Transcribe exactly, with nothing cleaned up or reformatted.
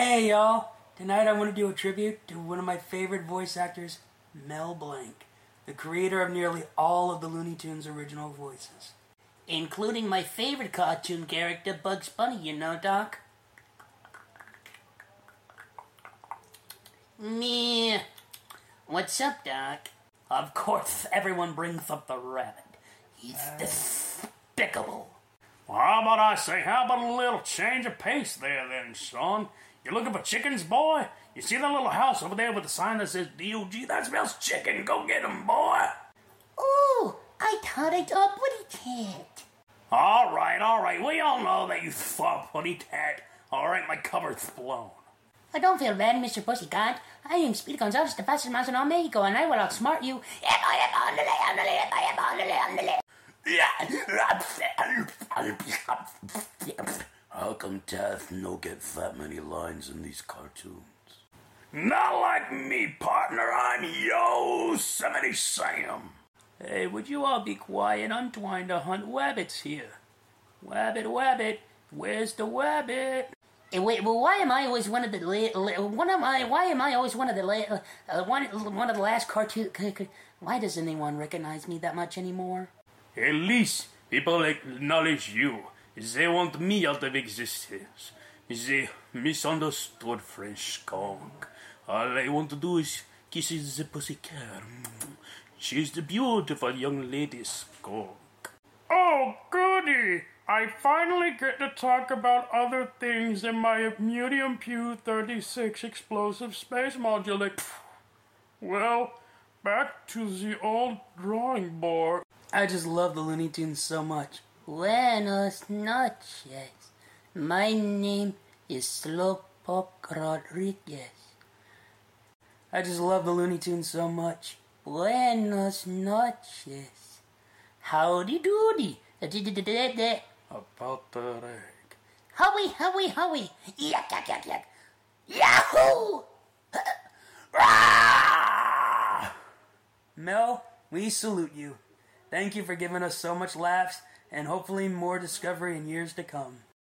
Hey y'all, tonight I want to do a tribute to one of my favorite voice actors, Mel Blanc, the creator of nearly all of the Looney Tunes original voices. Including my favorite cartoon character, Bugs Bunny, you know, Doc? Meh. What's up, Doc? Of course, everyone brings up the rabbit. He's despicable. Well, how about I say, how about a little change of pace there then, son? You looking for chickens, boy? You see that little house over there with the sign that says D O G? That smells chicken. Go get 'em, boy. Ooh, I thought I saw Putty Tat. All right, all right. We all know that you saw Putty Tat. All right, my cover's blown. I don't feel bad, Mister Pussycat. I am Speedy Gonzales, the fastest mouse in all Mexico, and I will outsmart you. How come Tath no get that many lines in these cartoons? Not like me, partner. I'm Yosemite Sam. Hey, would you all be quiet? I'm trying to hunt wabbits here. Wabbit, wabbit, where's the wabbit? Hey, wait, well, why am I always one of the la- la- one of my? Why am I always one of the la- uh, one one of the last cartoon? C- c- why does anyone recognize me that much anymore? At least people acknowledge you. They want me out of existence. They misunderstood French skunk. All I want to do is kiss the pussycat. She's the beautiful young lady skunk. Oh, goody! I finally get to talk about other things than my Medium Pew thirty-six explosive space modulator. Well, back to the old drawing board. I just love the Looney Tunes so much. Buenos noches. My name is Slowpoke Rodriguez. I just love the Looney Tunes so much. Buenos noches. Howdy doody. About that egg. Howie, howie, howie. Yuck, yuck, yuck, yuck. Yahoo! Mel, we salute you. Thank you for giving us so much laughs and hopefully more discovery in years to come.